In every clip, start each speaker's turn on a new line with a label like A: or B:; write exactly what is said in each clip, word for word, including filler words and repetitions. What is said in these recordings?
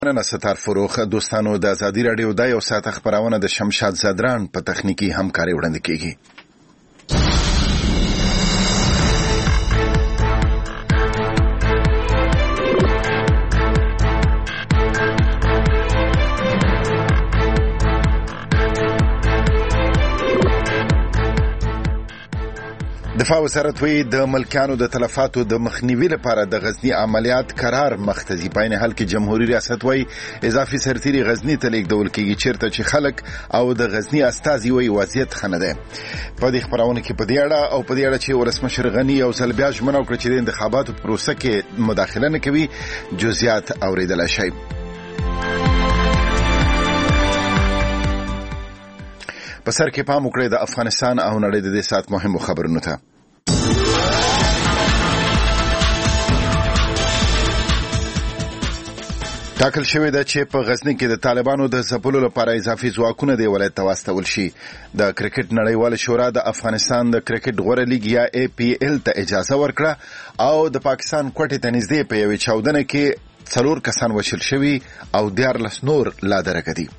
A: نن ستار فروخ دوستانو د ازادي رادیو د یو ساعت خبرونه د شمشاد زدران په تخنیکی همکاري وړاندې کیږي. دفاع وزارت وی د ملکانو د تلفاتو د مخنیوي لپاره د غزنی عملیات قرار مختزي پاین حال کې جمهوریت ریاست وی اضافي سرتیري غزنی ته لیږدول کیږي چیرته چې خلک او د غزنی استازي وی وضعیت خنه ده. په دې خبرونه کې په دې اړه او په دې اړه چې ولسمشر غنی او سلبیا ژمنه وکړه چې د انتخاباتو پروسه کې مداخله نه کوي جزئیات اوریدل شي. په سر کې پام وکړئ د افغانستان او نړۍ د دې سات مهمو خبرونو ته. ټاکل شوی ده چې په غزنی کې د طالبانو د ځپلو لپاره اضافي ځواکونه د ولایت ته واستول شي. د کرکټ نړیواله شورا د افغانستان د کرکټ غوره لیګ یا ای پی ایل ته اجازه ورکړه او د پاکستان کوټې ته نږدې په یوې چاودنه کې څلور کسان وژل شوي او دیارلس نور لا درکه دي.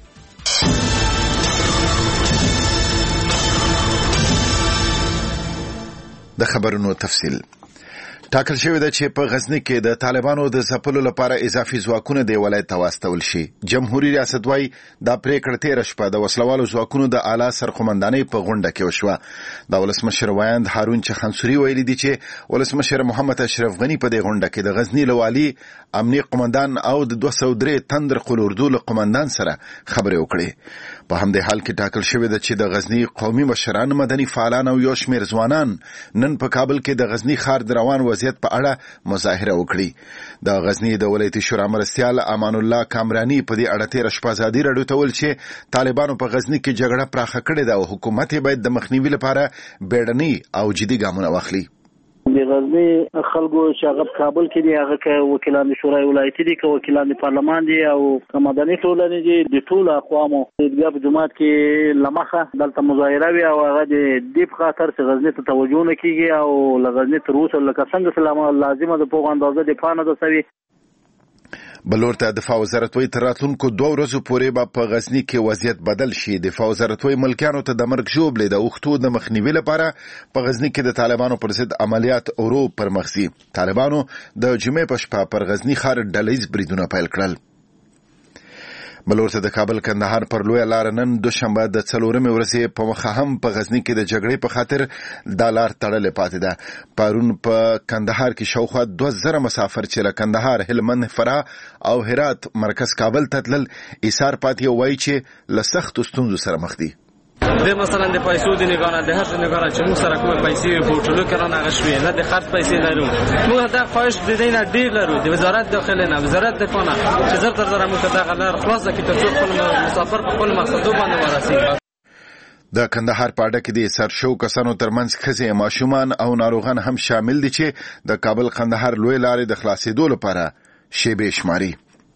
A: د خبرونو تفصیل. ټاکل شوی ده چې په غزنی کې د طالبانو د ځپلو لپاره اضافي ځواکونه د ولایت ته واستول شي. جمهوریت ریاست وايي دا پریکړه تیر شپه د وسلوالو ځواکونو د اعلی سرقومندانۍ په غونډه کې وشوه. د ولسمشر وایند هارون چخنسوري ویلي دي چې ولسمشر محمد اشرف غنی په دې غونډه کې د غزنی لوالي امني قومندان او د دوه سوه درې تندر قلوردو له قومندان سره خبرې وکړې. په همدې حال کې ټاکل شوی ده چې د غزنی قومي مشران مدني فعالان او یو شمېر ځوانان نن په کابل کې د غزنی ښار د روان وضعیت په اړه مظاهره وکړي. د غزنی د ولایتي شورا مرستیال امان الله کامرانی په دې اړه تیر شپه ازادي رادیو ته ویل چې طالبانو په غزنی کې جګړه پراخه کړې ده او حکومت باید د مخنیوي لپاره بیړني او جدي ګامونه واخلي.
B: د غزنی خلکو چې هغه کابل کې دي هغه که وکیلان شورای ولایتي دي که وکیلان پارلمان دي او مدني ټولنې دي د ټول اقوامو د په جماعت کې لمخه دلته مظاهره وي او هغه د دې په خاطر چې غزنی ته توجه نه کیږي او لغزنی تر اوسه لکه څنګه سلامه لازمه ده په اندازه د پانه ده سوي.
A: بلور ته دفاع وزارت وی تر راتلونکو دوه ورځو پورې به په غزنی کې وضعیت بدل شي. دفاع وزارت وی ملکانو ته د مرګ ژوبلې د اوښتو د مخنیوي لپاره په غزنی کې د طالبانو پر ضد عملیات اورو پر مخزي. طالبانو د جمعې په شپه پر غزنی ښار ډلهییز بریدونه پیل کړل. بلور ته د کابل کندهار پر لویه لار نن دوشنبه د څلورمې ورځې په مخه هم په غزنی کې د جګړې په خاطر دا لار تړلې پاتې ده. پرون په کندهار کې شاوخوا دوه زره مسافر چې له کندهار، هلمند، فراه او هرات مرکز کابل ته تلل ایثار پاتې او وایي چې له سختو ستونزو سره مخ دي.
C: د مثلا د پیسو د نگانه د هر نگانه چې موږ سره کومه پیسې په ټولو کې رانه غشوي نه د خرڅ پیسې لرو. موږ دا خواهش د دینه ډیر لرو د وزارت داخله نه وزارت دفاع نه چې زر تر زر موږ ته غلار خلاص د کیته څو خپل مسافر په خپل مقصدو باندې ورسي.
A: د کندهار په اډه کې د سرشو کسانو ترمنځ ښځې، ماشومان او ناروغان هم شامل دي چې د کابل کندهار لوی لارې د خلاصېدو لپاره شیبې شماري.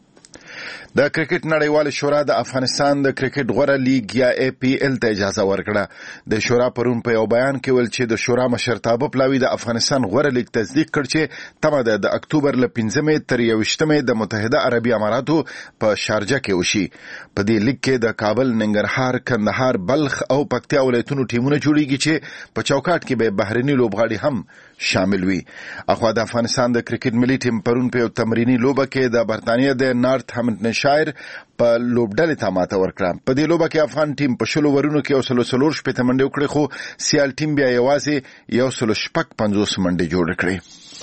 A: د کرکټ نړیواله شورا د افغانستان د کرکټ غوره لیګ یا ای پی ایل ته اجازه ورکړه. د شورا پرون په یو بیان کې ویل چې د شورا مشرتابه پلاوی د افغانستان غوره لیګ تصدیق کړ چې تمه ده د اکتوبر له پنځمې تر یوویشتمې د متحده عربي اماراتو په شارجه کې وشي. په دې لیګ کې د کابل، ننګرهار، کندهار، بلخ او پکتیا ولایتونو ټیمونه جوړیږي چې په چوکاټ کې به بهرني لوبغاړي هم شامل وي. اخوا د افغانستان د کرکټ ملي ټیم پرون په یو تمرینی لوبه کې د برتانیا د نارت همټنشایر په لوبډلې ته ماته ورکړه. په دې لوبه کې افغان ټیم په شلو ورونو کې یو سلو څلور شپېته منډې وکړې خو سیال ټیم بیا یوازې یو سلو شپږ پنځوس منډې جوړې کړې.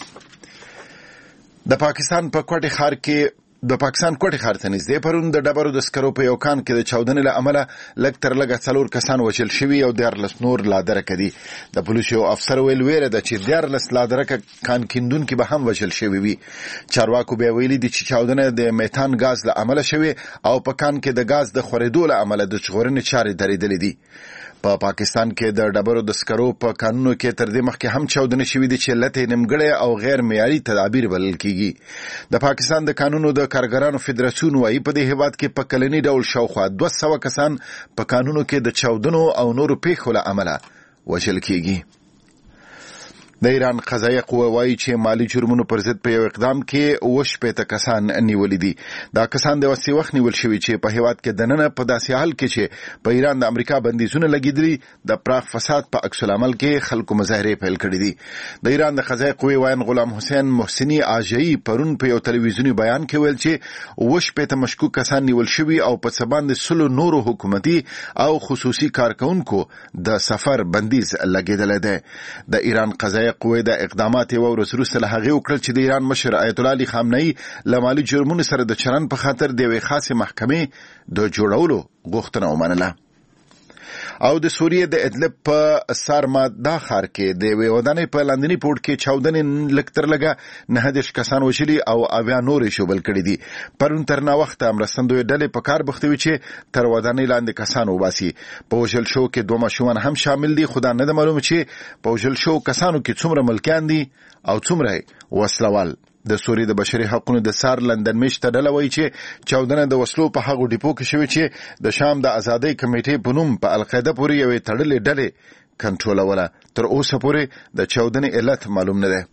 A: د پاکستان په کوټې ښار کې د پاکستان کوټې ښار ته نږدې پرون د ډبرو د سکرو په یو کان کې د چاودنې له امله لږ تر لږه څلور کسان وژل شوي او دیارلس نور لا درکه دي. د پولیسو یو افسر ویل ویره ده چې دیارلس لا درکه کان کیندونکي به هم وژل شوي وي. چارواکو بیا ویلي دي چې چاودنه د میتان ګاز له امله شوې او په کان کې د ګاز د خورېدو له امله د ژغورنې چارې درېدلې دي. په پاکستان کې د ډبرو د سکرو په قانونو کې تر دې مخکې هم چاودنې شوې دي چې لته نیمګړی او غیر معیاري تدابیر بلل کیږي. د پاکستان د قانونو د کارګرانو فدراسیون وايي په دې هیواد کې په کلنی ډول شاوخوا دوه سوه کسان په قانونو کې د چاودنو او نورو پیښو له امله وژل کیږي. د ایران قضایه قوه وایي چې مالی جرمونو پر ضد په یو اقدام کې اوه شپېته کسان نیولي دي. دا کسان د وسې وخت نیول شوي چې په هیواد کې دننه په داسې حال کې چې په ایران د امریکا بندیزونه لګېدلي د پراخ فساد په عکس العمل کې خلکو مظاهرې پیل کړې دي. د ایران د قضایه قوې وایي غلام حسین محسنی آژايي پرون په یو تلویزیونی بیان کې ویل چې اوه شپېته مشکوک کسان نیول شوي او په څه باندې سلو نورو حکومتي او خصوصي کارکونکو د سفر بندیز لګېدلی دی. د ایران قضایه قوې د اقدامات یو ورځ وروسته له هغې وکړل چې د ایران مشر آیت الله علي خامنه‌ای له مالي جرمونو سره د چلند په خاطر د یوې خاصې محکمې د جوړولو غوښتنه ومنله. او د سوریې د ادلب په سارمادا ښار کې د یوې ودانۍ په لاندني پوړ کې چاودنې لږ تر لږه نهه دېرش کسان وژلي او اویا نورې ژوبل کړي دي. پرون تر ناوخته مرستندویې ډلې په کار بوختې وې چې تر ودانۍ لاندې کسان وباسي. په وژل شوو کې دوه ماشومان هم شامل دي. خو دا نه ده معلومه چې په وژل شوو کسانو کې څومره ملکیان دي او څومره وسلوال. د سوریې د بشري حقوقو د سار لندن میشته ډله وایي چې چاودنه د وسلو په هغو ډیپو کې شوې چې د شام د ازادۍ کمیټې په نوم په القاعده پورې یوې تړلې ډلې کنټرولوله. تر اوسه پورې د چاودنې علت معلوم نه دی.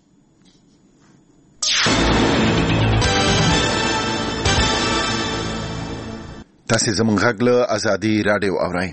A: تاسې زموږ غږ له ازادي راډیو اورئ.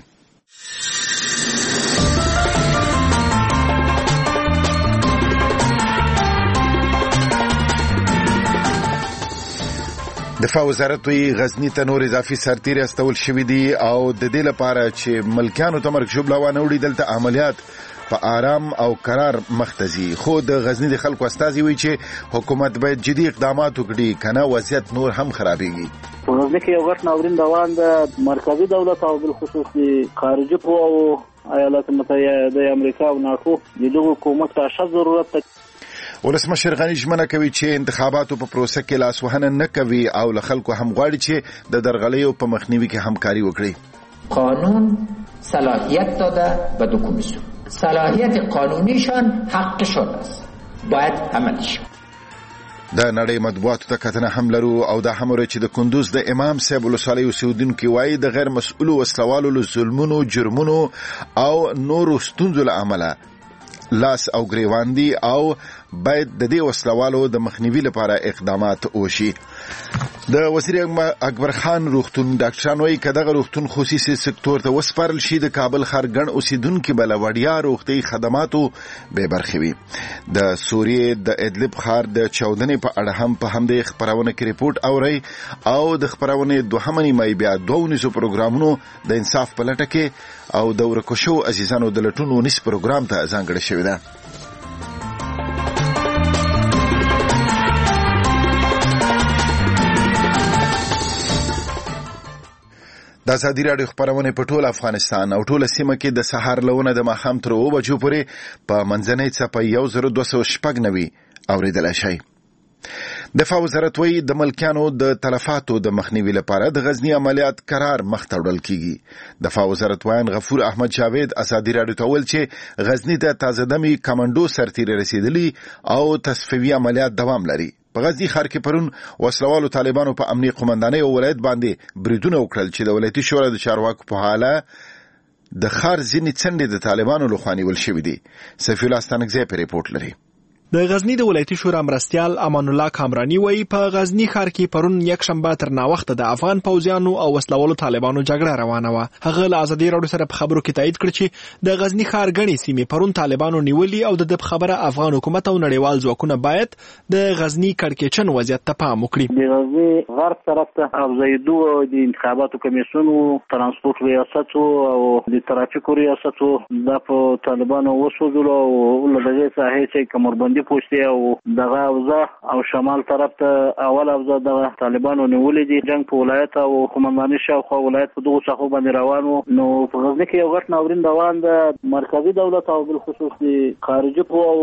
A: دفاع وزارت وی غزنی ته نور اضافي سرتیري استول شوي دي او د دې لپاره چې ملکیانو ته مرګ ژوبله وانه وړي دلته عملیات په آرام او قرار مختزي. خو د غزنی د خلکو استازي وی چې حکومت باید جدي اقدامات وکړي کنه وضعیت نور هم خرابېږي.
B: په غزنی کې یو غټ ناورین روان د مرکزی دولت او بالخصوص خارجي قوو ایالات متحده د امریکا او ناټو د دغه حکومت ته اشد ضرورت دی.
A: ولسمشر غني ژمنه کوي چې انتخاباتو په پروسه کې لاسوهنه نه کوي او له خلکو هم غواړي چې د درغلیو په مخنیوي کې همکاري وکړي.
D: قانون صلاحیت داده به دو کمیسیون. صلاحیت قانونیشان حقشان است. باید عملی شود.
A: د نړۍ مطبوعاتو ته کتنه هم لرو او دا هم چې د کندوز د امام صاحب ولسوالۍ اوسیدونکي وایي د غیر مسؤلو وسلوالو له ظلمونو جرمونو او نورو ستونزو له امله لاس او گریوان دي او باید د دې وسلوالو د مخنیوي لپاره اقدامات وشي. د وزیر اکبر خان روغتون ډاکټران وایي که دغه روغتون خصوصي سکتور ته وسپارل شي د کابل ښار ګڼ اوسیدونکي به له وړیا روغتیایي خدماتو بې برخې وي. د سوریې د ادلب ښار د چاودنې په اړه هم په همدې خپرونه کې ریپورټ اورئ او د خپرونې دوهمه نیمایي بیا دوه ونیزو پروګرامونو د انصاف په لټه کې او د ورکو شوو عزیزانو د لټون ونیس پروګرام ته ځانګړې شوې ده. د ازادي راډیو خپرونه په ټول افغانستان او ټول سیمه کې د سهار لونه د ماښام تر اوه بجو پورې په منځنۍ څپه یو زر دوه سوه شپږ نوي اورېدلی شئ. دفاع وزارت وایي د ملکیانو د تلفاتو د مخنیوي لپاره د غزنی عملیات قرار مخته وړل کیږي. دفاع وزارت وایي غفور احمد جاوید ازادي راډیو ته ویل چې غزنی ته تازه دمي کمانډو سرتیري رسیدلی او تصفیوي عملیات دوام لري. په غزنی ښار کې پرون وسلوالو طالبانو په امنیه قومندانۍ او ولایت باندې بریدونه وکړل چې د ولایتي شورا د چارواکو په حاله د ښار ځینې څنډې د طالبانو لخوا نیول شوي دي. سفیر الله ستانکزی په ریپورټ لري.
E: د غزنی د ولایتي شورا مرستیال امان الله کامرانی وایي په غزنی ښار کې پرون یک شنبه تر ناوخته د افغان پوځیانو او وسلوالو طالبانو جګړه روانه وه. هغه له ازادي راډیو سره په خبرو کې تایید کړ چې د غزنی ښار ګڼې سیمې پرون طالبانو نیولي او د خبره افغان حکومت او نړیوال ځواکونه باید د غزنی کړکېچن وضعیت ته پام وکړي.
B: د غزنی غرب طرف ته افزایدو د انتخاباتو کمیسیون او ترانسپورت ریاست او د ترافیکو ریاست د طالبانو وسوځول او له دغه ساحې چې کمربندي پوښتي او دغه اوزه او شمال طرف ته اول اوزه د طالبانو نیولې دي. جنگ په ولایت او قومندانۍ شاوخوا ولایت په دغو څخه باندې روان وو. نو په غزنی کې یو غټ ناورین روان د مرکزی دولت او بالخصوص د خارجي قواو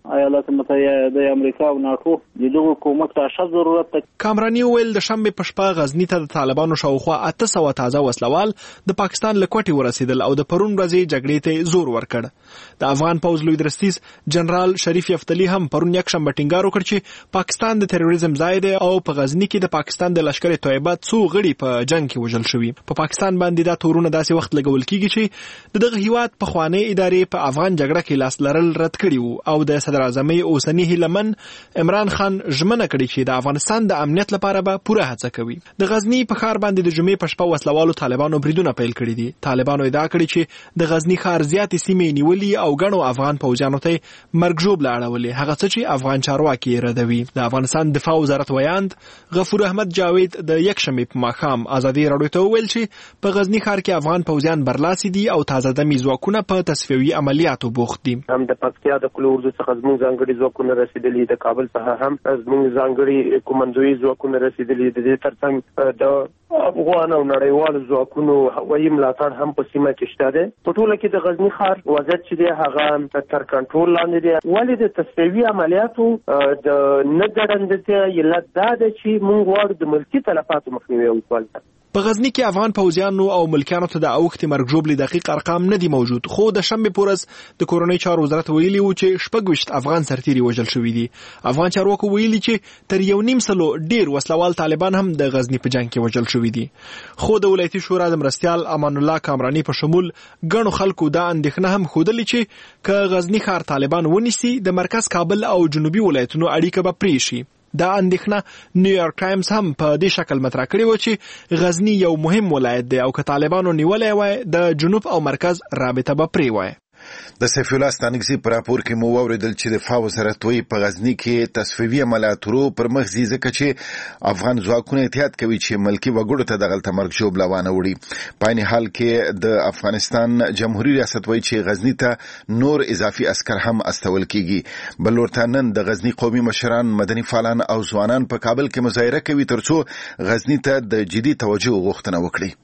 B: ایالات متحده امریکا او ناتو د دغه کومک ته اشد ضرورت ده.
E: کامرانی ویل د شنبه په شپه غزنی ته د طالبانو شاوخوا اته سوه تازه وسلوال د پاکستان له کوټې ورسېدل او د پرون ورځې جګړې ته زور ورکړ. د افغان پوځ لوی درستیز جنرال شریف یفتلی هم پرون یک شنبه ټینګار وکړ چې پاکستان د تروریزم ځای دی او په غزنی کې د پاکستان د لشکر طیبه څو غړي په جنگ کې وژل شوي. په پاکستان باندې دا تورونه داسې وخت لګول کیږي چې د دغه هیواد په خواني ادارې په افغان جګړه کې لاس لرل رد کړي وو او د صدر اعظم اوسنی هیلمن عمران خان ژمنه کړې چې د افغانستان د امنیت لپاره به پوره هڅه کوي. د غزنی په ښار باندې د جمعې په شپه وسلوالو طالبانو بریدونه پیل کړي دي. طالبانو ادعا کړې چې د غزنی ښار زیاتې سیمې نیولې او ګڼو افغان پوځیانو ته مرګ ژوبله اړولې، هغه څه چې افغان چارواکي ردوي. د افغانستان دفاع وزارت ویاند غفور احمد جاوید د یکشنبې په ماښام ازادي راډیو ته وویل چې په غزنی ښار کې افغان پوځیان برلاسي دي او تازه دمي ځواکونه په تصفیوي عملیاتو بوخت دي.
F: هم د پکتیا د کلو اردو څخه زموږ ځانګړي ځواکونه رسیدلي، د کابل څخه هم زموږ ځانګړي کومندوي ځواکونه رسیدلي. د دې ترڅنګ د افغان او نړیوال ځواکونو هوایي ملاتړ هم په سیمه کې شته دی. په ټوله کې د غزنی ښار وضعیت چې دی هغه تر کنټرول لاندې دی. ولې د تصفیوي عملیاتو د نه ګړندتیا علت دا ده چې موږ غواړو د ملکي تلفاتو مخنیوی وکړو.
E: په غزنی کې افغان پوځیانو او ملکیانو ته د اوښتې مرګ ژوبلې دقیق ارقام نه دي موجود، خو د شنبې په ورځ د کورنۍ چارو وزارت ویلي و چې شپږ ویشت افغان سرتیري وژل شوي دي. افغان چارواکو ویلي چې تر یو نیم سلو ډیر وسلوال طالبان هم د غزنی په جنگ کې وژل شوي دي. خو د ولایتي شورا د مرستیال امان الله کامرانی په شمول ګڼو خلکو دا اندېښنه هم ښودلې چې که غزنی ښار طالبان ونیسي د مرکز کابل او جنوبي ولایتونو اړیکه به پرې شي. دا اندېښنه نیویارک ټایمز هم په دې شکل مطرح کړې و چې غزنی یو مهم ولایت دی او که طالبانو نیولی وای د جنوب او مرکز رابطه به پرې وای.
A: د سیف الله ستانکزي پر راپور کې مو واوریدل چې د دفاع وزارت وایي په غزنی کې تصفیوي عملیاتو پر مخ ځي ځکه چې افغان ځواکونه احتیاط کوي چې ملکي وګړو ته دغلته مرګ ژوبله وانه وړي. په عین حال کې د افغانستان جمهوریت ریاست وایي چې غزنی ته نور اضافي عسكر هم استول کیږي. بل ورته نن د غزنی قومي مشران، مدني فعالان او ځوانان په کابل کې مظاهره کوي ترڅو غزنی ته د جدي توجه غوښتنه وکړي.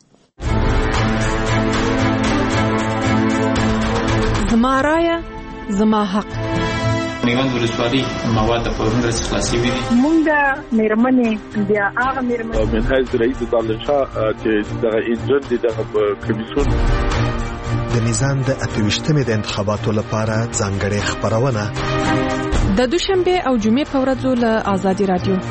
G: زما رایه زما حق.
H: نیوند ولسوالي مواد په پرون ورځ خلاصي وي.
I: مونږ د میرمنې بیا هغه میرمنې
J: من حیث رئیس دانشا چې دغه ایجنټ دغه کمیسیون
K: د میزان د اتویشتمې د انتخاباتو لپاره ځانګړې خبرونه
G: د دوشنبه او جمعې په ورځو له آزادي رادیو.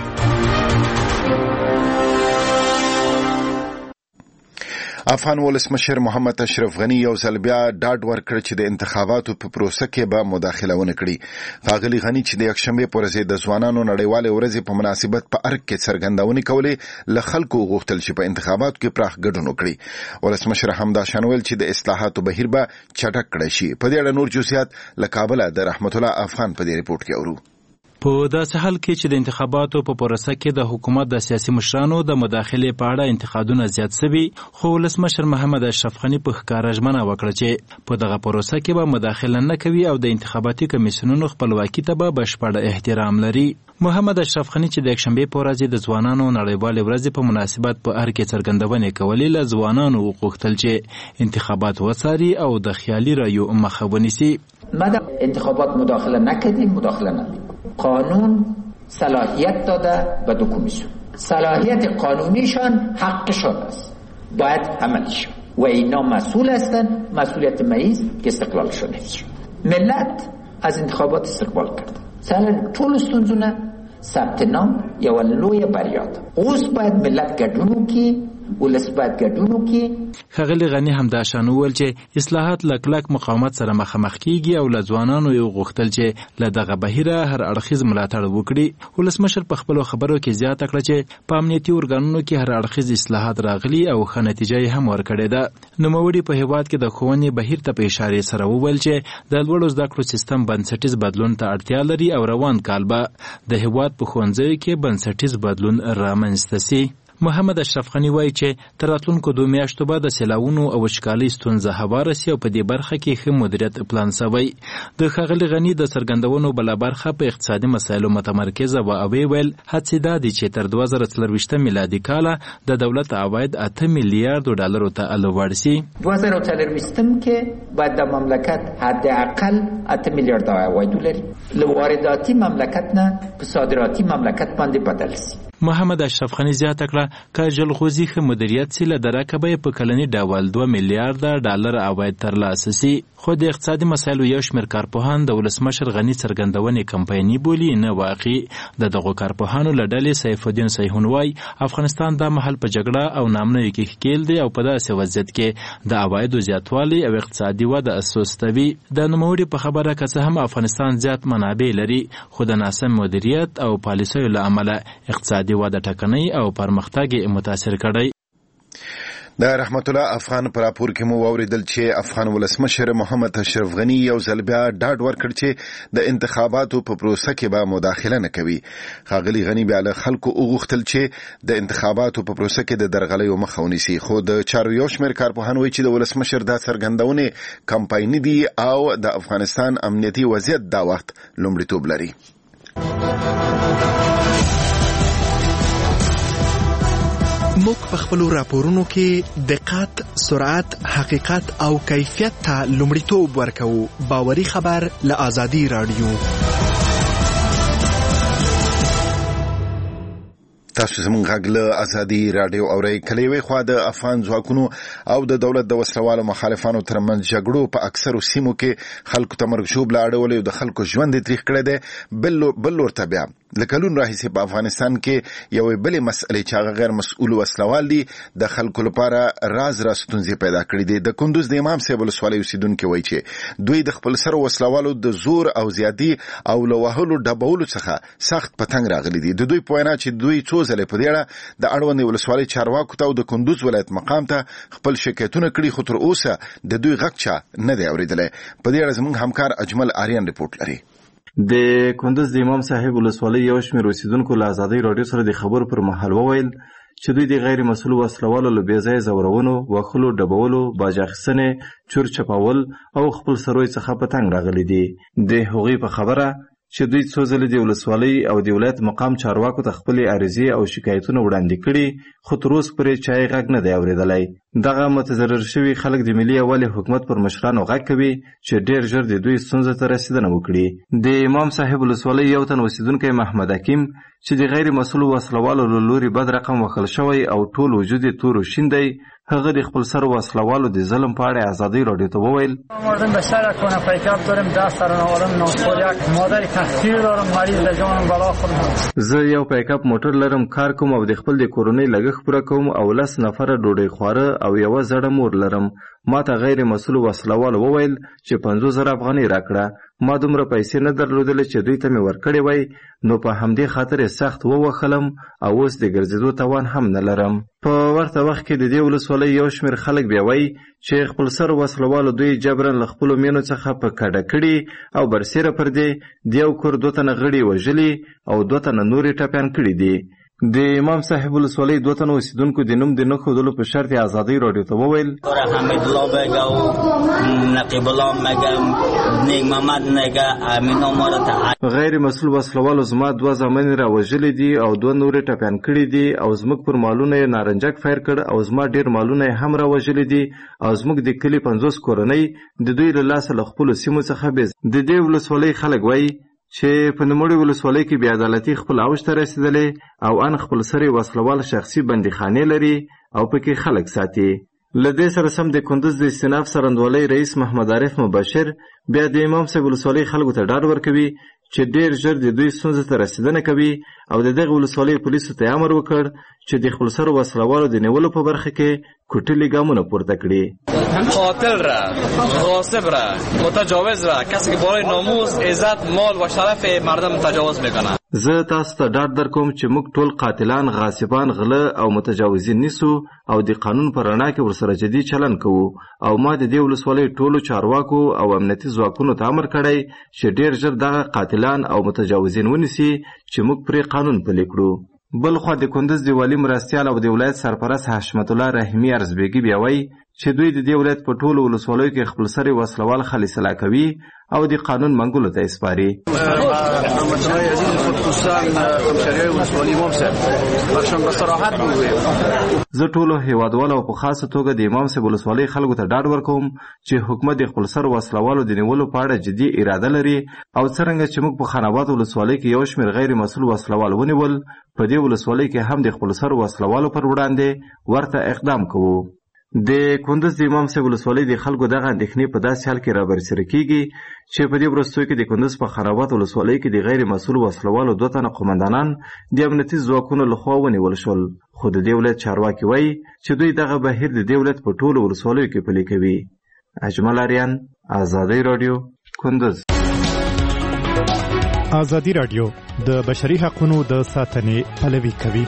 A: افغان ولسمشر محمد اشرف غنی یو ځل بیا ډاډ ورکړ چې د انتخاباتو په پروسه کې به مداخله ونه کړي. ښاغلي غنی چې د یکشنبې په ورځ د ځوانانو نړیوالې ورځې په مناسبت په ارګ کې څرګندونې کولې له خلکو غوښتل چې په انتخاباتو کې پراخ ګډون وکړي. ولسمشر همداشان ویل چې د اصلاحاتو بهیر به چټک کړی شي. په دې اړه نور جزئیات له کابل د رحمت الله افغان په دې ریپورت کې اورو.
H: په داسې حال کې چې د انتخاباتو په پروسه کې د حکومت د سیاسي مشرانو د مداخلې په اړه انتقادونه زیات شوي، خو ولسمشر محمد اشرف غنی په ښکاره ژمنه وکړه چې په دغه پروسه کې به مداخله نه کوي او د انتخاباتي کمیسیونونو خپلواکي ته به بشپړ احترام لري. محمد اشرف غنی چې د یکشنبې په ورځ د ځوانانو نړیوالې ورځې په مناسبت په ارګ کې څرګندونې کولې، له ځوانانو وغوښتل چې انتخابات وڅاري او د خیالي رایو مخه ونیسي.
D: ما در انتخابات مداخله نکردیم، مداخله ندیم. قانون صلاحیت داده به دو کمیسیون، صلاحیت قانونیشان حقشان است، باید عملی شد و اینا مسئول هستند. مسئولیت ماییست که استقلالشون حفظ شد. ملت از انتخابات استقبال کرد. سال طول استونزونه ثبت نام یا لوی بریاد. اوس باید ملت گډون کی ولس باید ګډون وکړي.
H: ښاغلي غني همداشان وویل چې اصلاحات له کلک مقاومت سره مخامخ کیږي او له ځوانانو یې غوښتل چې له دغه بهیره هر اړخیز ملاتړ وکړي. ولسمشر په خپلو خبرو کې زیاته کړه چې په امنیتي ارګانونو کې هر اړخیز اصلاحات راغلي او ښه نتیجه یې هم ورکړې ده. نوموړي په هیواد کې د ښوونې بهیر ته په اشارې سره وویل چې د لوړو زده کړو سیستم بنسټیز بدلون ته اړتیا لري او روان کال به د هیواد په ښوونځیو کې بنسټیز بدلون رامنځته سي. محمد اشرف غنی وایي چې تر راتلونکو دوه میاشتو به د سیلاوونو او وچکالۍ ستونزه هواره سي او په دې برخه کې ښه مدیریت پلان سوی. د ښاغلي غني د څرګندونو بله برخه په اقتصادي مسایلو متمرکزه وه او ویل هڅې دا دي چې تر دوه زره څلرویشتم میلادي کاله د دولت عواید اته میلیارډو ډالرو ته لوړ سي.
D: دوه زره څلرویشتم کې باید د مملکت حداقل اته میلیارد عواید ولري، له وارداتي مملکت نه په صادراتي مملکت باندې بدل سي.
H: محمد اشرف غني زیاته کړه که جلغوزي ښه مدیریت سي له درکه به په کلني ډول دوه میلیارده ډالر عواید ترلاسه سي. خو د اقتصادي مسایلو یو شمېر کارپوهان د ولسمشر غني څرګندونې کمپایني بولي نه واقعي. د دغو کارپوهانو له ډلې سیف الدین سیحون وایي افغانستان دا مهال په جګړه او نامنوي کې ښکیل دی او په داسې وضعیت کې د عوایدو زیاتوالی او اقتصادي وده اسوستوي. د نوموړي په خبره که څه هم افغانستان زیات منابع لري خو د ناسم مدیریت او پالیسیو له امله اقتصادي وده ټکنۍ او پرمختګ متاثر کړی.
A: د رحمت الله افغان پر راپور کې مو اوریدل چې افغان ولسمشر محمد اشرف غني یو ځل بیا ډاډ ورکړ چې د انتخاباتو په پروسه کې به مداخله نه کوي. ښاغلي غني بیا له خلکو وغوښتل چې د انتخاباتو په پروسه کې د درغلیو مخه ونیسي. خو د چارو یو شمېر کارپوهان وایي چې د ولسمشر دا څرګندونې کمپایني دي او د افغانستان امنیتي وضعیت دا وخت لومړیتوب لري.
E: موږ په خپلو راپورونو کې دقت، سرعت، حقیقت او کیفیت ته لومړیتوب ورکوو. باوري خبر له آزادي رادیو.
A: تاسو زموږ غږ له آزادي رادیو اورئ. کله یوې خوا د افغان ځواکونو او د دولت د وسلوالو مخالفانو ترمنځ جګړو په اکثرو سیمو کې خلکو ته مرګ ژوبله اړولې او د خلکو ژوند یې تریخ کړی دی. بل لور ته بیا له کلونو راهیسې په افغانستان کې یوې بلې مسئلې چې هغه غیر مسؤل وسلوال دي د خلکو لپاره راز راز ستونزې پیدا کړي دي. د کندوز د امام صاحب ولسوالۍ اوسیدونکي وایي چې دوی د خپل سره وسلوالو د زور او زیاتي او له وهلو ډبولو څخه سخت په تنګ راغلي دي. د دوی په وینا چې دوی څو ځلې په دې اړه د اړوندې ولسوالۍ چارواکو ته او د کندوز ولایت مقام ته خپل شکایتونه کړي خو تر اوسه د دوی غږ چا نه دی اورېدلی. په دې اړه زموږ همکار اجمل آریان رپورټ لري.
L: د کندوز د امام صاحب ولسوالۍ یو شمېر اوسیدونکو له آزادۍ راډیو سره د خبرو پر مهال وویل چې دوی د غیر مسؤل وسلوالو له بې ځایه ځورونو، وهلو، ډبولو، باج اخیستنې، چور چپاول او خپل سروي څخه په تنګ راغلي دي. د هغوی په خبره چې دوی څو ځلې د ولسوالۍ او د ولایت مقام چارواکو ته خپلې عریضې او شکایتونه وړاندې کړي خو تر اوسه پورې چا یې غږ نه دی اورېدلی. دغه متضرر شوي خلک د ملي یووالي حکومت پر مشرانو غږ کوي چې ډېر ژر د دوی ستونزو ته رسېدنه وکړي. د امام صاحب ولسوالۍ یو تن اوسیدونکی محمد حکیم چې د غیر مسؤلو وسلوالو له لوري بد رقم وهل شوی او ټول وجود یې تور و شین دی، هغه د خپل سر وسلوالو د ظلم په اړه آزادۍ راډیو ته وویل
M: مردم به سر کنه پیکاپ دارم دست سر نوارم نوخور یک مادر تحصیل دارم مریض به جانم بلا خورم.
L: زه یو پیکاپ موټر لرم، کار کوم او د خپل د کورنۍ لګښت پوره کوم او لس نفره ډوډۍ خواره او یوه زړه مور لرم. ما ته غیر مسؤل وسلوال وویل چې پنځوس زره افغانۍ راکړه. ما دومره پیسې نه درلودلې چې دوی ته مې ورکړې وای، نو په همدې خاطر یې سخت ووهلم او اوس د ګرځېدو توان هم نه لرم. په ورته وخت کې د دې ولسوالۍ یو شمېر خلک بیا وایي چې خپل سر وسلوالو دوی جبرن له خپلو مینو څخه په کډه کړي او برسېره پر دې د یو کور دوه تنه غړي وژلي او دوه تنه نورې ټپیان کړي دي. د امام صاحب ولسوالۍ دوه تنه اوسیدونکو د نوم د نه ښودلو په شرط یې ازادۍ راډیو ته وویل
N: حمید الله بگه و نقیب الله مگه نیک محمد نگه امین امارت
L: غیر مسؤل وسلوالو زما دوه زامن را وژلي دي او دوه نورې ټپیان کړي دي او زموږ پر مالونه یې نارنجک فایر کړ او زما ډېر مالونه یې هم را وژلي دي او زموږ د کلي پنځوس کورنۍ د دوی له لاسه له خپلو سیمو څخه بې د دې ولسوالۍ خلک وایي چې په نوموړې ولسوالۍ کې بې عدالتي خپل اوج ته رسېدلې او ان خپل سرې وسلوال شخصي بندیخانې لري او پکې خلک ساتي. له دې سره سم د کندوز د استیناف څرنګوالۍ رئیس محمد عارف مبشر بیا د امام صاحب ولسوالۍ خلکو ته ډاډ ورکوي چې ډېر ژر د دوی ستونزو ته رسېدنه کوي او د دغې ولسوالۍ پولیسو ته امر وکړ چې د خپل سرو وسلوالو د نیولو په برخه کې کوټلي ګامونه پورته کړي.
C: قاتل را، غاصب را، متجاوز را، کسی که بالای ناموس، عزت، مال و شرف مردم تجاوز میکنه.
L: زه تاسو ته ډاډ درکوم چې موږ ټول قاتلان، غاصبان، غله او متجاوزین نیسو او د قانون په رڼا کې ورسره جدي چلند کوو او ما د دې ولسوالۍ ټولو چارواکو او امنیتي ځواکونو ته امر کړی چې ډېر ژر دغه قاتلان او متجاوزین ونیسي چې موږ پرې قانون پلی کړو. بل خو د کندوز د والي مرستیال او د ولایت سرپرست حشمت الله رحیمي ارزبیګي بیا وایي چې دوی د دې ولایت په ټولو ولسوالیو کې خپل سري وسلوال خلیصلا کوي او د قانون منګولو ته سپاري. زه ټولو هیوادوالو او په خاصه توګه د امام صاحب ولسوالۍ خلکو ته ډاډ ورکوم چې حکومت د خپل سر وسلوالو د نیولو په اړه جدي اراده لري او څرنګه چې موږ په خاناباد ولسوالۍ کې یو شمېر غیر مسؤل وسلوال ونیول، په دې ولسوالۍ کې هم د خپل سر وسلوالو پر وړاندې ورته اقدام کوو. د کندوز د امام صاحب ولسوالۍ د خلکو دغه اندېښنې په داسې حال کې رابرسېره کیږي چې په دې وروستیو کې د کندوز په خاناباد ولسوالۍ کې د غیر مسؤل وسلوالو دوه تنه قومندانان د امنیتي ځواکونو لخوا ونیول شول، خو د دې ولایت چارواکي وایي چې دوی دغه بهیر د دې ولایت په ټولو ولسوالیو کې پلي کوي. اجمل اریان، ازادي راډیو، کندوز.
O: ازادي راډیو د بشري حقوقو د ساتنې پلوي کوي.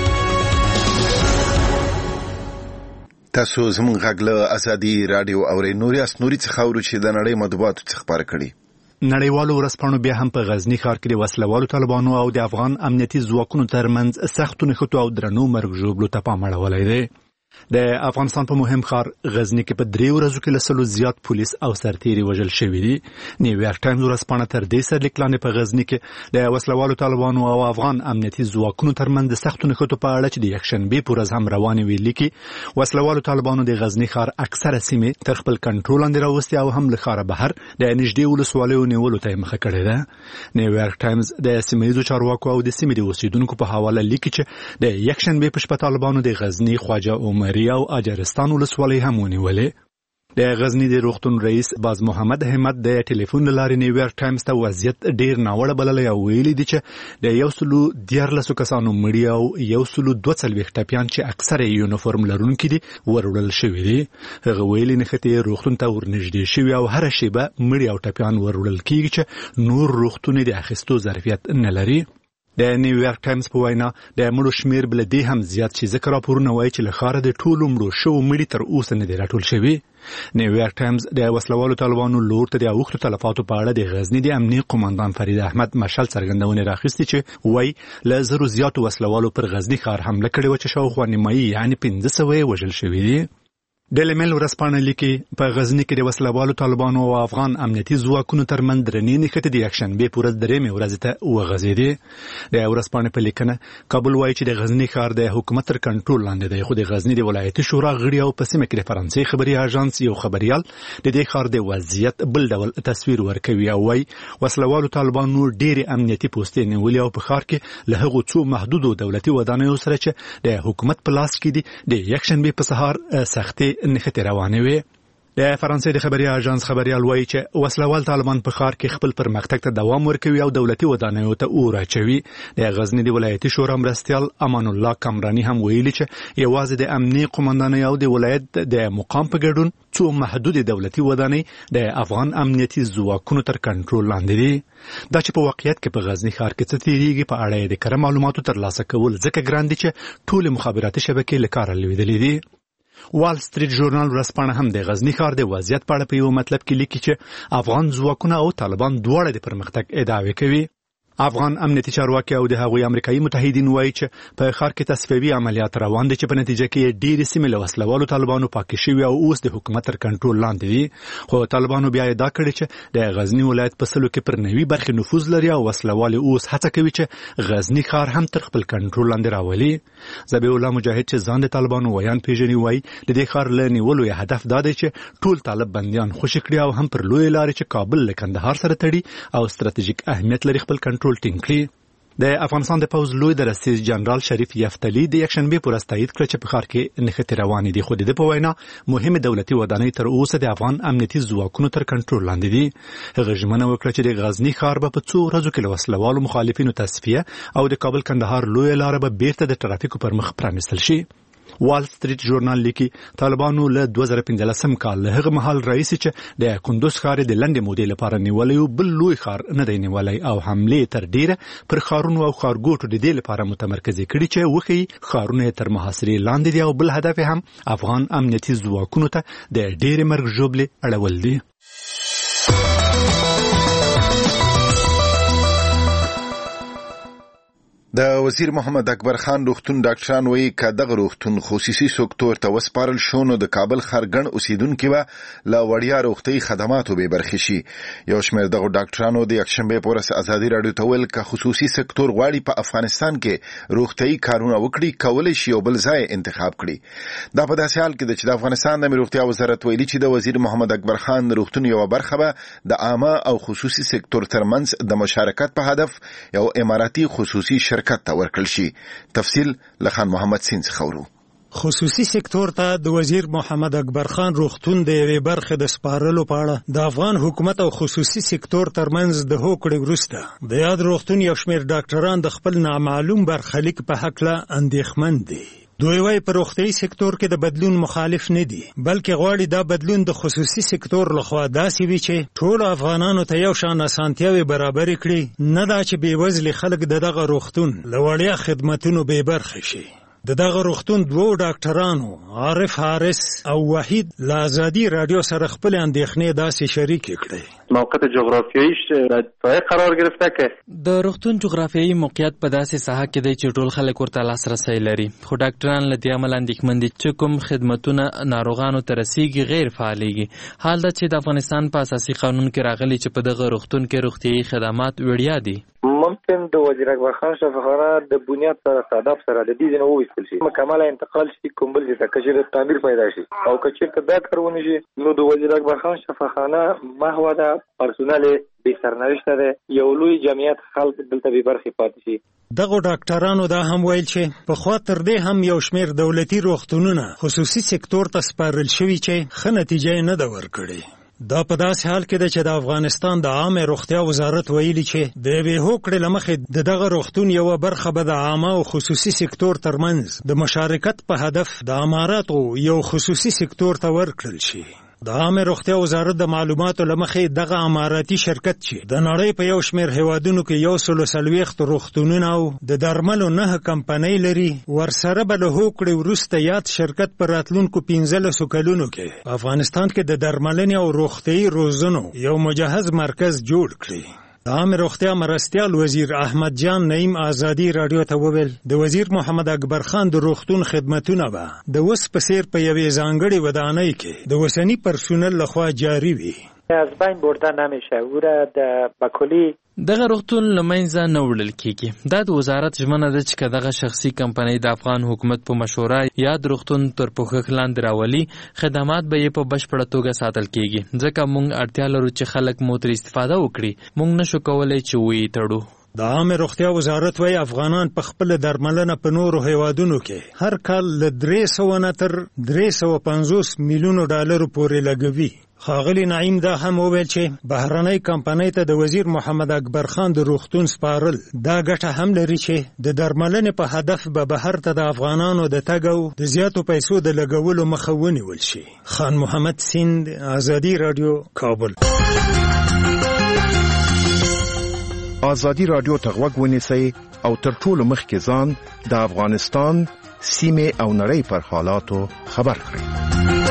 A: تاسو زموږ غږ له ازادي راډیو اورئ. نوري اسنوري څخه اورو چې د نړۍ مطبوعاتو څخه خبر کړي.
O: نړیوالو ورځپاڼو بیا هم په غزنی ښار کې د وسلوالو طالبانو او د افغان امنیتي ځواکونو ترمنځ سختو نښتو او درنو مرګ ژوبلو ته پام اړولی دی. د افغانستان په مهم ښار غزنی کې په درې ورځو کې له سلو زیات پولیس او سرتیري وژل شوي دي. نیویارک ټایمز ورځپاڼه تر دې سرلیک لاندې په غزنی کې د وسلوالو طالبانو او افغان امنیتي ځواکونو ترمنځ د سختو نښتو په اړه چې د یکشنبې په ورځ هم روانې وي لیکي وسلوالو طالبانو د غزنی ښار اکثره سیمې تر خپل کنټرول لاندې راوستې او هم له ښاره بهر د نږدې ولسوالیو نیولو ته یې مخه کړې ده. نیویارک ټایمز د سیمه ییزو چارواکو او د سیمې د اوسیدونکو په حواله لیکي چې د یکشنبې په شپه طالبانو د غزنی، خواجه عمري او اجرستان ولسوالۍ هم ونیولې. د غزنی د روغتون رئیس باز محمد همت د ټلیفون له لارې نیویارک ټایمز ته وضعیت ډیر ناوړه بللی او ویلي دي چې د یو سلو دیارلسو کسانو مړي او یو سلو دوه څلوېښت ټپیان چې اکثره یې یونیفورم لرونکي دي وروړل شوي دي. هغه ویلي نښتې روغتون ته ورنږدې شوي او هره شیبه مړي او ټپیان وروړل کیږي چې نور روغتون د اخیستو ظرفیت نه لري. د نیویارک ټایمز په وینا د مړو شمیر بل دې هم زیات چې ځکه راپورونه وایي چې له ښاره د ټولو مړو شوو مړي تر اوسه نه دي راټول شوي. نیویارک ټایمز د وسلوالو طالبانو لور ته د اوښتو تلفاتو په اړه د غزنی د امنیه قومندان فرید احمد مشال څرګندونې راخیستې چې وایي له زرو زیاتو وسلوالو پر غزنی ښار حمله کړې وه چې شاوخوا نیمایي یعنې پنځه سوه یې وژل شوي دي. ډیلی میل ورځپاڼه لیکي په غزنی کې د وسلوالو طالبانو او افغان امنیتي ځواکونو ترمنځ درنې نښتې د یکشنبې په ورځ درېیمې ورځې ته وغځېدې. د ورځپاڼې په لیکنه کابل وایي چې د غزنی ښار د حکومت تر کنټرول لاندې دی، خو د غزنی د ولایتي شورا غړي او په سیمه کې د فرانسې خبري اژانس یو خبریال د دې ښار د وضعیت بل ډول تصویر ورکوي او وایي وسلوالو طالبانو ډېرې امنیتي پوستې نیولې او په ښار کې له هغو څو محدودو دولتي ودانیو سره چې د حکومت په لاس کې دي د یکشنبې په سهار سختې نښتې روانې وې. د فرانسې د خبري اژانس خبريال وایي چې وسلوال طالبان په ښار کې خپل پرمختګ ته دوام ورکوي او دولتي ودانیو ته اور اچوي. د غزنی د ولایتي شورا مرستیال امان الله کامرانی هم ویلي چې یوازې د امنیه قومندانۍ او د ولایت د مقام په ګډون څو محدود دولتي ودانۍ د افغان امنیتي ځواکونو تر کنټرول لاندې دي. دا چې په واقعیت کې په غزنی ښار کې څه تیریږي په اړه یې د کره معلوماتو ترلاسه کول ځکه ګران دي چې ټولې مخابراتي شبکې له کاره لوېدلې دي. وال سټریټ ژورنال ورځپاڼه هم د غزنی ښار د وضعیت په اړه په یو مطلب کې لیکي چې افغان ځواکونه او طالبان دواړه د پرمختګ ادعاوې کوي. افغان امنیتي چارواکي او د هغوی امریکایي متحدین وایي چې په ښار کې تصفیوي عملیات روان دي چې په نتیجه کې ډېرې سیمې له وسلوالو طالبانو پاکې شوي او اوس د حکومت تر کنټرول لاندې دي. خو طالبانو بیا ادعا کړې چې د غزنی ولایت په سلو کې پر نوي برخې نفوذ لري او وسلوال اوس هڅه کوي چې غزنی ښار هم تر خپل کنټرول لاندې راولي. ذبیح الله مجاهد چې ځان د طالبانو ویان پیژني وایي د دې ښار له نیولو یې هدف دا دی چې ټول طالب بندیان خوشي کړي او هم پر لویې لارې چې کابل له کندهار سره تړي او ستراتیژیک اهمیت لري خپل کنټرول ټینګ کړي. د افغانستان د پوز لوی درستیز جنرال شریف یفتلی د یکشنبې پر ورځ تایید کړ چې په ښار کې نښتې روانې دي، خو د ده په وینا مهمې دولتي ودانۍ تر اوسه د افغان امنیتي ځواکونو تر کنټرول لاندې دي. هغه ژمنه وکړه چې د غزنی ښار به په څو ورځو کې له وسلوالو مخالفینو تصفیه او د کابل کندهار لویه لاره به بیرته د ټرافیکو پر مخ پرانیستل شي. وال سټریټ ژورنال لیکي طالبانو له دوه زره پنځلسم کال له هغه مهال راهیسې چې د کندوز ښار د لنډې مودې لپاره نیولی و بل لوی ښار نه دی نیولی او حملې تر ډیره پر ښارونو او ښارګوټو د دې لپاره متمرکزې کړي چې وښیي ښارونه یې تر محاصرې لاندې دي او بل هدف هم افغان امنیتي ځواکونو ته د ډیرې مرګ ژوبلې اړول دي.
A: د وزیر محمد اکبر خان روغتون ډاکټران وایي که دغه روغتون خصوصي سکتور ته وسپارل شو نو د کابل ښار ګڼ اوسیدونکي به له وړیا روغتیایي خدماتو بې برخې شي. یو شمېر دغو ډاکټرانو د یکشنبې په ورځ ازادي راډیو ته ویل که خصوصي سکتور غواړي په افغانستان کې روغتیایي کارونه وکړي کولی شي یو بل ځای انتخاب کړي. دا په داسې حال کې ده چې د افغانستان د ملي روغتیا وزارت ویلي چې د وزیر محمد اکبر خان روغتون یوه برخه به د عامه او خصوصي سکتور ترمنځ د مشارکت په هدف یو اماراتي خصوصي شرکت ته ورکړل شي. تفصیل لخان محمد سین څخه ورو.
P: خصوصي سکتور ته د وزیر محمد اکبر خان روغتون د یوې برخې د سپارلو په اړه د افغان حکومت او خصوصي سکتور ترمنځ د هوکړې وروسته د یاد روغتون یو شمېر ډاکټران د خپل نامعلوم برخلیک په هکله اندېښمن دي. دوی وايي په روغتیایي سکتور کې د بدلون مخالف نه دي بلکې غواړي دا بدلون د خصوصي سکتور لخوا داسې وي چې ټولو افغانانو ته یو شان اسانتیاوې برابرې کړي، نه دا چې بېوزلي خلک د دغه روغتون له وړیا خدمتونو بې برخې شي. د دغه روغتون دوو ډاکټرانو عارف حارس او وحید له ازادي راډیو سره خپل اندېښنې داسې شریکې کړې.
Q: موقعیت جغرافیاییش در سایه قرار گرفته که
R: د روغتون جغرافیایي موقعیت په داسې ساحه کې دی چې ټول خلک ورته لاسرسی لري، خو ډاکټران له دې امله اندېښمن دي چې کوم خدمتونه ناروغانو ته رسیږي غیر فعالېږي. حال دا چې د افغانستان په اساسي قانون کې راغلي چې په دغه روغتون کې روغتیایي خدمات وړیا دي.
S: ممکن د وزیر اکبر خان شفاخانه د بنیاد سره صادف سره د دې نه وویستل شي، مکمل انتقال شي کوم بل ځای ته کچېر تعمیر پیدا شي او کچېر ته دا کارونه شي نو د وزیر اکبر خان شفاخانه محو ده پرسونل به سرنوشت ده یو لوی جمعیت خلک دلته به برخې پاتې شي.
P: دغه ډاکټرانو دا هم ویل چې په خوا تر دې هم یو شمېر دولتي روغتونونه خصوصي سکتور ته سپارل شوي چې ښه نتیجه نه ده ورکړې. دا په داسې حال کې ده چې د افغانستان د عامه روغتیا وزارت ویلي چې د یوې هوکړې له مخې د دغه روغتون یوه برخه به د عامه او خصوصي سکتور ترمنځ د مشارکت په هدف د اماراتو یو خصوصي سکتور ته ورکړل شي. د عامه روغتیا وزارت د معلوماتو له مخې دغه اماراتي شرکت چې د نړۍ په یو شمېر هیوادونو کې یو سلو څلوېښت روغتونونه او د درملو نهه کمپنۍ لري، ورسره به له هوکړې وروسته یاد شرکت په راتلونکو پنځلسو کلونو کې په افغانستان کې د درملنې او روغتیایي روزنو یو مجهز مرکز جوړ کړي. د عامه روغتیا مرستیال وزیر احمد جان نعیم ازادي راډیو ته وویل د وزیر محمد اکبر خان د روغتون خدمتونه به د اوس په څیر په یوې ځانګړې ودانۍ کې د اوسني پرسونل لخوا جاري وي.
S: از بین برده نمیشه او را د بکلی
R: دغه روغتون له منځه نه وړل کیږي. دا د وزارت ژمنه ده چې که دغه شخصي کمپنۍ د افغان حکومت په مشوره یاد روغتون تر پوښښ لاندې راولي، خدمات به یې په بشپړه توګه ساتل کیږي، ځکه موږ اړتیا لرو چې خلک مو ترې استفاده وکړي، موږ نشو کولی چې ویې تړو.
P: د عامه روغتیا وزارت وايي افغانان په خپل درملنه په نورو هیوادونو کې هر کال له درې سوه نه تر درې سوه پنځوس میلیونو ډالرو پورې لګوي. ښاغلي نعیم دا هم وویل چې بهرنۍ کمپنۍ ته د وزیر محمد اکبر خان د روغتون سپارل دا ګټه هم لري چې د درملنې په هدف به بهر ته د افغانانو د تګ او د زیاتو پیسو د لګولو مخه ونیول شي. خان محمد سیند، ازادي راډیو، کابل.
T: ازادي راډیو ته غوږ ونیسئ او تر ټولو مخکې ځان د افغانستان سیمې او نړۍ پر حالاتو خبر کړئ.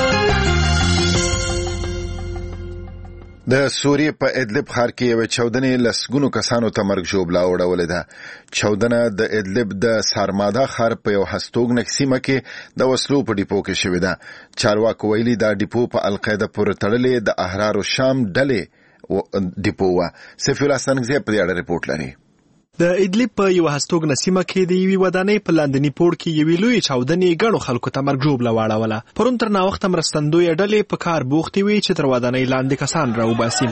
A: د سوریې په ادلب ښار کې یوه چاودنې لسګونو کسانو ته مرګ ژوبله وړولې ده. چاودنه د ادلب د سارمادا ښار په یو هستوګنک سیمه کې د وسلو په ډیپو کې شوې ده. چارواکو ویلي دا ډیپو په القاعده پورې تړلې د احرار الشام ډلې ډیپو وه. سیف الله سنګزی په دې اړه رپورټ لري.
E: د ادلب په یو هستوګنه سیمه کې د یوې ودانۍ په لاندني پوړ کې یوې لویې چاودنې ګڼو خلکو ته مرګ ژوبله واړوله. پرون تر ناوخته مرستندویه ډلې په کار بوختې وې چې تر ودانۍ لاندې کسان راوباسي.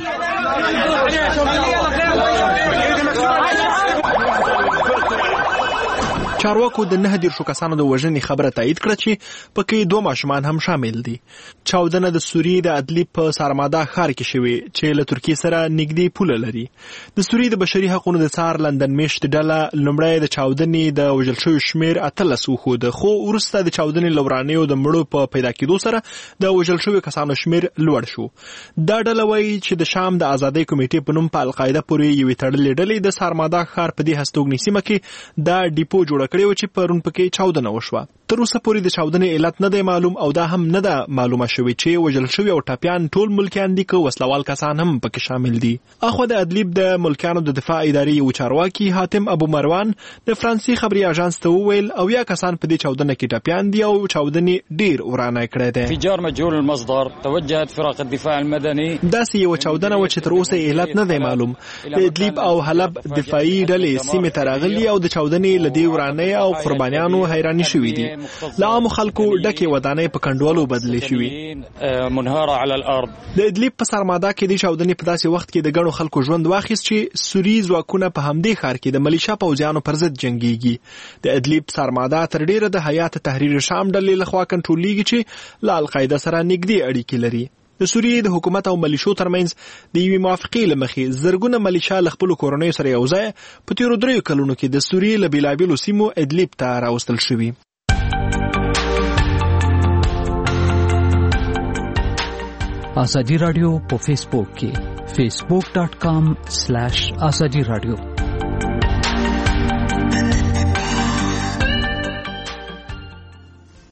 E: چارواکو د نه دیرشو کسانو د وژنې خبره تایید کړه چې پکې دوه ماشومان هم شامل دي. چاودنه د سوریې د ادلب په سارمادا ښار کې شوې چې له ترکیې سره نږدې پوله لري. د سوریې د بشري حقوقو د څار لندن میشت ډله لومړی د چاودنې د وژل شویو شمېر اتلس وښوده، خو وروسته د چاودنې له ورانیو د مړو په پیدا کېدو سره د وژل شویو کسانو شمېر لوړ شو. دا ډله وایي چې د شام د ازادۍ کمیټې په نوم په القاعده پورې یوې تړلې ډلې د سارمادا ښار په دې هستوګنې سیمه کې دا ډیپو جوړه کړې و چې پرون پکې چاودنه وشوه. تر اوسه پورې د چاودنې علت نه دی معلوم او دا هم نه ده معلومه شوې چې وژل شوي او ټاپیان ټول ملکیان دي که وسلوال کسان هم پکې شامل دي. اخوا د ادلیب د ملکیانو د دفاع ادارې یو چارواکي حاتم ابو مروان د فرانسې خبري اژانس ته وویل او یا کسان په دې چاودنه کې ټاپیان دي او چاودنې ډیر ورانه کړې ده.
U: انفجار مجهول المصدر توجهت فرق الدفاع المدني.
E: داسې یو چاودنه و چې تر اوسه علت نه دی معلوم. د ادلیب او حلب دفاعي ډلې سیمې ته راغلي او د چاودنې له دې ورانۍ او قربانیانو حیراني شوي دي. له عامو خلکو ډکې ودانۍ په کنډوالو بدلې شوي.
U: منهاره على الارض.
E: د ادلیب په سرماده کې د چاودنې په داسې وخت کې د ګڼو خلکو ژوند واخیست چې سوري ځواکونه په همدې ښار کې د ملیشا پوځیانو پر ضد جنګیږي. د ادلیب سرماده تر ډیره د حیات تحریر شام ډلې لخوا کنټرولېږي چې له القاعده سره نږدې اړیکې لري. د سوریې د حکومت او ملیشو ترمنځ د یوې موافقې له مخې زرګونه ملیشا له خپلو کورنیو سره یو ځای په تیرو دریو کلونو کې د سوریې له بېلابېلو سیمو ادلیب ته راوستل شوي.
V: ازادي رادیو په فیسبوک کې فیسبوک ډاټ کام سلیش ازادي رادیو